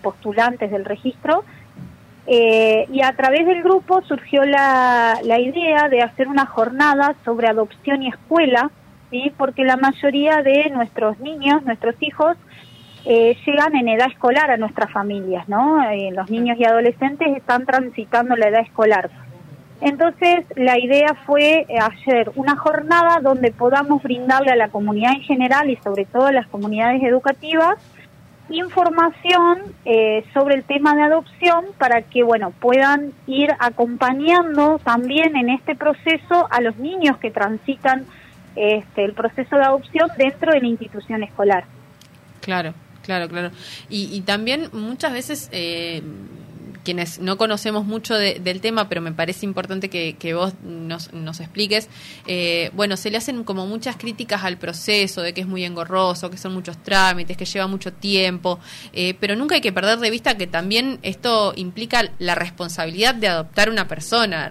postulantes del registro, y a través del grupo surgió la idea de hacer una jornada sobre adopción y escuela, ¿sí? Porque la mayoría de nuestros niños, nuestros hijos, llegan en edad escolar a nuestras familias, ¿no? Los niños y adolescentes están transitando la edad escolar. Entonces, la idea fue hacer una jornada donde podamos brindarle a la comunidad en general y sobre todo a las comunidades educativas información sobre el tema de adopción para que, bueno, puedan ir acompañando también en este proceso a los niños que transitan el proceso de adopción dentro de la institución escolar. Claro. Y también muchas veces quienes no conocemos mucho del tema, pero me parece importante que vos nos expliques, bueno, se le hacen como muchas críticas al proceso, de que es muy engorroso, que son muchos trámites, que lleva mucho tiempo, pero nunca hay que perder de vista que también esto implica la responsabilidad de adoptar una persona.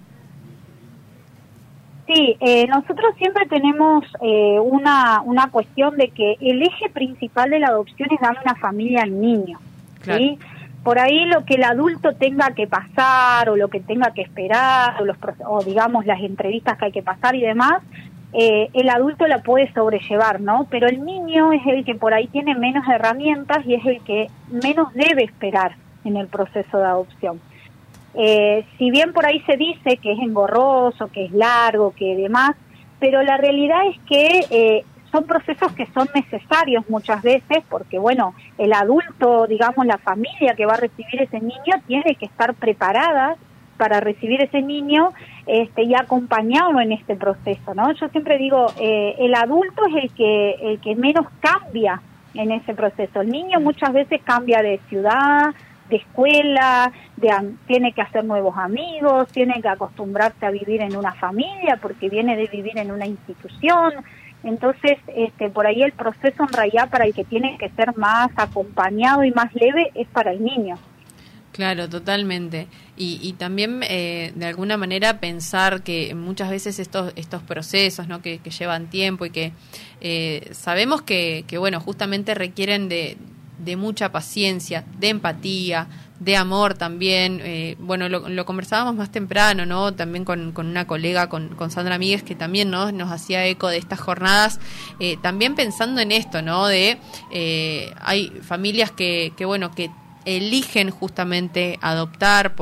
Sí, nosotros siempre tenemos una cuestión de que el eje principal de la adopción es darle una familia al niño, claro. ¿Sí? Por ahí lo que el adulto tenga que pasar o lo que tenga que esperar o digamos las entrevistas que hay que pasar y demás, el adulto la puede sobrellevar, ¿no? Pero el niño es el que por ahí tiene menos herramientas y es el que menos debe esperar en el proceso de adopción. Si bien por ahí se dice que es engorroso, que es largo, que demás, pero la realidad es que son procesos que son necesarios muchas veces porque, bueno, el adulto, digamos, la familia que va a recibir ese niño tiene que estar preparada para recibir ese niño y acompañarlo en este proceso, ¿no? Yo siempre digo, el adulto es el que menos cambia en ese proceso. El niño muchas veces cambia de ciudad, de escuela, tiene que hacer nuevos amigos, tiene que acostumbrarse a vivir en una familia porque viene de vivir en una institución. Entonces, por ahí el proceso en realidad para el que tiene que ser más acompañado y más leve es para el niño. Claro, totalmente. Y también, de alguna manera, pensar que muchas veces estos procesos, ¿no? que llevan tiempo y que sabemos que, bueno, justamente requieren de mucha paciencia, de empatía, de amor también. Bueno, lo conversábamos más temprano, ¿no? También con una colega, con Sandra Míguez, que también, ¿no? Nos hacía eco de estas jornadas, también pensando en esto, ¿no? De hay familias que bueno, que eligen justamente adoptar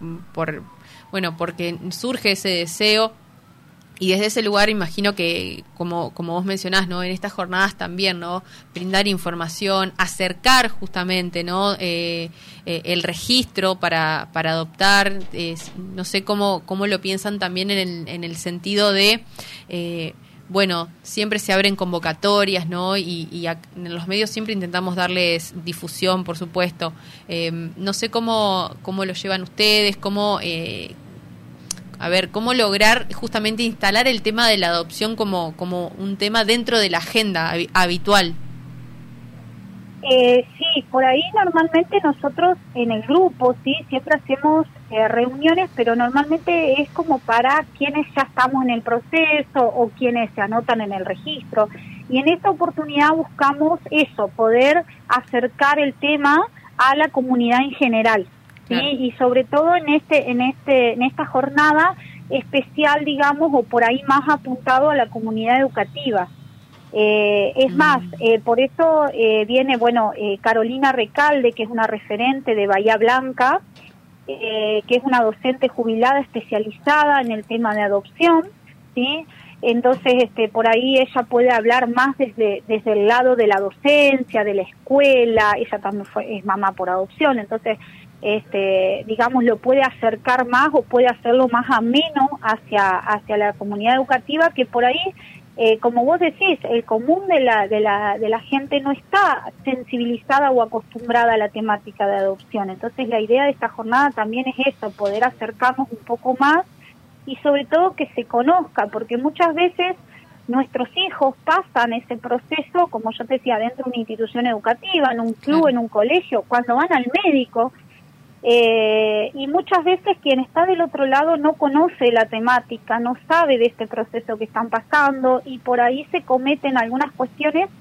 porque surge ese deseo. Y desde ese lugar imagino que, como vos mencionás, ¿no? En estas jornadas también, ¿no? Brindar información, acercar justamente, ¿no? El registro para adoptar, no sé cómo lo piensan también en el sentido de, bueno, siempre se abren convocatorias, ¿no? Y en los medios siempre intentamos darles difusión, por supuesto. No sé cómo lo llevan ustedes, cómo lograr justamente instalar el tema de la adopción como un tema dentro de la agenda habitual. Sí, por ahí normalmente nosotros en el grupo, sí, siempre hacemos reuniones, pero normalmente es como para quienes ya estamos en el proceso o quienes se anotan en el registro. Y en esta oportunidad buscamos eso, poder acercar el tema a la comunidad en general. ¿Sí? Claro. Y sobre todo en esta jornada especial, digamos, o por ahí más apuntado a la comunidad educativa. Más, por eso viene, Carolina Recalde, que es una referente de Bahía Blanca, que es una docente jubilada especializada en el tema de adopción, ¿sí? Entonces, por ahí ella puede hablar más desde el lado de la docencia, de la escuela. Ella también es mamá por adopción, entonces digamos, lo puede acercar más o puede hacerlo más ameno hacia la comunidad educativa, que por ahí, como vos decís, el común de la gente no está sensibilizada o acostumbrada a la temática de adopción. Entonces la idea de esta jornada también es eso, poder acercarnos un poco más y sobre todo que se conozca, porque muchas veces nuestros hijos pasan ese proceso, como yo te decía, dentro de una institución educativa, en un club, en un colegio, cuando van al médico. Y muchas veces quien está del otro lado no conoce la temática, no sabe de este proceso que están pasando y por ahí se cometen algunas cuestiones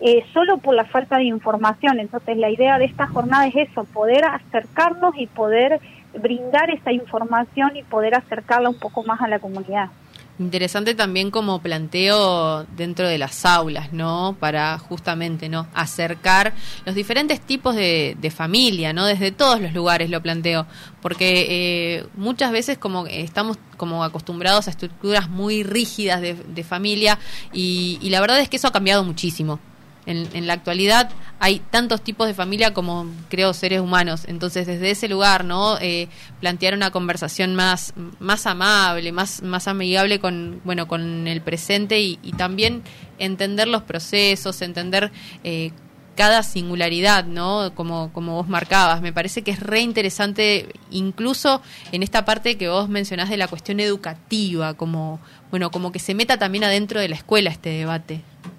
solo por la falta de información. Entonces la idea de esta jornada es eso, poder acercarnos y poder brindar esa información y poder acercarla un poco más a la comunidad. Interesante también como planteo dentro de las aulas, ¿no? Para justamente, ¿no?, acercar los diferentes tipos de familia, ¿no? Desde todos los lugares lo planteo, porque muchas veces como estamos como acostumbrados a estructuras muy rígidas de familia y la verdad es que eso ha cambiado muchísimo. En la actualidad hay tantos tipos de familia como, creo, seres humanos. Entonces, desde ese lugar, ¿no?, plantear una conversación más amable, más amigable con el presente y también entender los procesos, entender cada singularidad, ¿no?, como vos marcabas. Me parece que es re interesante, incluso en esta parte que vos mencionás de la cuestión educativa, como que se meta también adentro de la escuela este debate.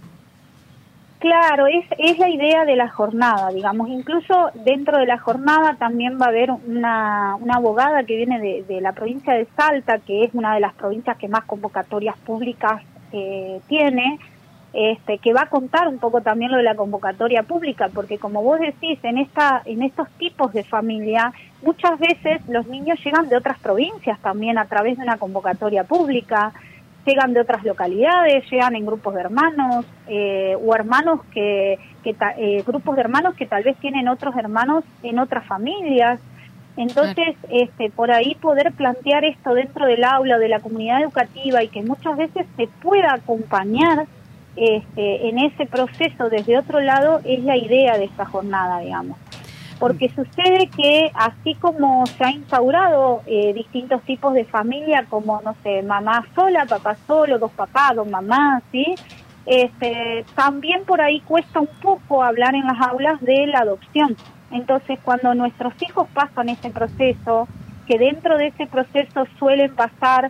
Claro, es la idea de la jornada, digamos. Incluso dentro de la jornada también va a haber una abogada que viene de la provincia de Salta, que es una de las provincias que más convocatorias públicas tiene, que va a contar un poco también lo de la convocatoria pública, porque como vos decís, en estos tipos de familia, muchas veces los niños llegan de otras provincias también a través de una convocatoria pública, llegan de otras localidades, llegan en grupos de hermanos, o hermanos grupos de hermanos que tal vez tienen otros hermanos en otras familias. Entonces, por ahí poder plantear esto dentro del aula, de la comunidad educativa, y que muchas veces se pueda acompañar en ese proceso desde otro lado, es la idea de esta jornada, digamos. Porque sucede que así como se ha instaurado distintos tipos de familia, como, no sé, mamá sola, papá solo, dos papás, dos mamás, ¿sí? También por ahí cuesta un poco hablar en las aulas de la adopción. Entonces, cuando nuestros hijos pasan ese proceso, que dentro de ese proceso suelen pasar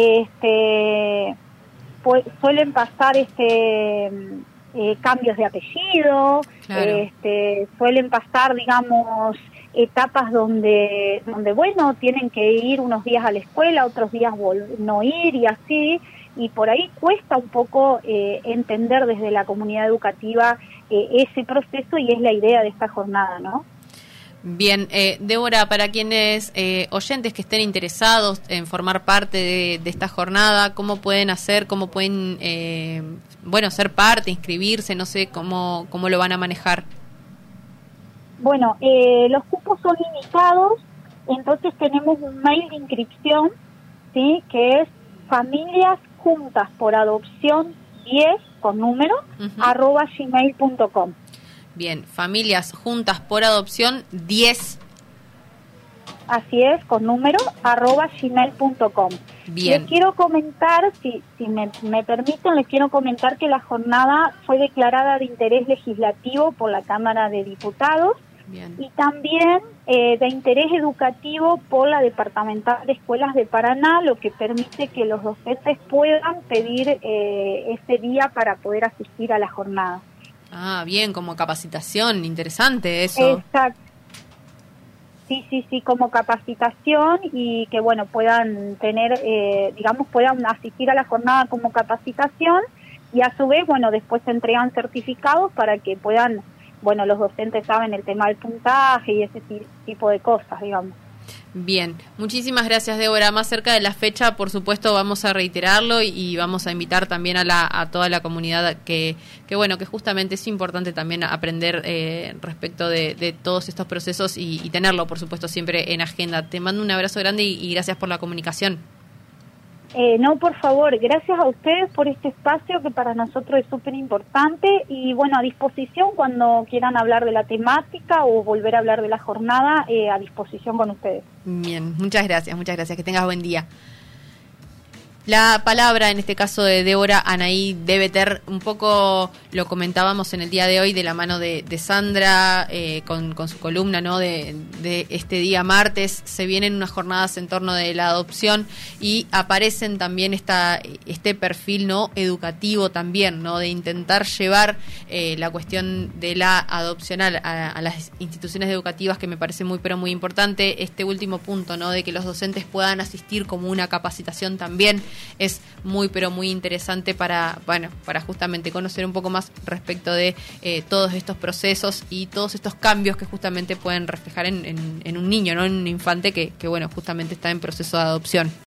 cambios de apellido, claro. Suelen pasar, digamos, etapas donde bueno, tienen que ir unos días a la escuela, otros días no ir y así, y por ahí cuesta un poco entender desde la comunidad educativa ese proceso, y es la idea de esta jornada, ¿no? Bien, Débora, para quienes oyentes que estén interesados en formar parte de esta jornada, ¿cómo pueden hacer? ¿Cómo pueden, ser parte, inscribirse? No sé cómo lo van a manejar. Bueno, los cupos son limitados, entonces tenemos un mail de inscripción, ¿sí?, que es familiasjuntasporadopción10 con número, @gmail.com. Bien, familias juntas por adopción 10. Así es, con número, @gmail.com. Bien. Les quiero comentar, si me permiten, les quiero comentar que la jornada fue declarada de interés legislativo por la Cámara de Diputados. Bien. Y también de interés educativo por la Departamental de Escuelas de Paraná, lo que permite que los docentes puedan pedir ese día para poder asistir a la jornada. Ah, bien, como capacitación, interesante eso. Exacto. Sí, como capacitación, y que bueno, puedan tener, puedan asistir a la jornada como capacitación, y a su vez, bueno, después se entregan certificados para que puedan, bueno, los docentes saben el tema del puntaje y ese tipo de cosas, digamos. Bien, muchísimas gracias, Débora. Más cerca de la fecha, por supuesto, vamos a reiterarlo y vamos a invitar también a toda la comunidad que justamente es importante también aprender respecto de todos estos procesos y tenerlo, por supuesto, siempre en agenda. Te mando un abrazo grande y gracias por la comunicación. No, por favor, gracias a ustedes por este espacio que para nosotros es súper importante, y bueno, a disposición cuando quieran hablar de la temática o volver a hablar de la jornada, a disposición con ustedes. Bien, muchas gracias, que tengas buen día. La palabra, en este caso de Débora Anaí Deveter, un poco lo comentábamos en el día de hoy de la mano de Sandra, con su columna, ¿no?, de este día martes. Se vienen unas jornadas en torno de la adopción y aparecen también este perfil, ¿no?, educativo también, ¿no?, de intentar llevar la cuestión de la adopción a las instituciones educativas, que me parece muy importante. Este último punto, ¿no?, de que los docentes puedan asistir como una capacitación también, es muy, pero muy interesante para justamente conocer un poco más respecto de todos estos procesos y todos estos cambios que justamente pueden reflejar en un niño, ¿no? En un infante que bueno, justamente está en proceso de adopción.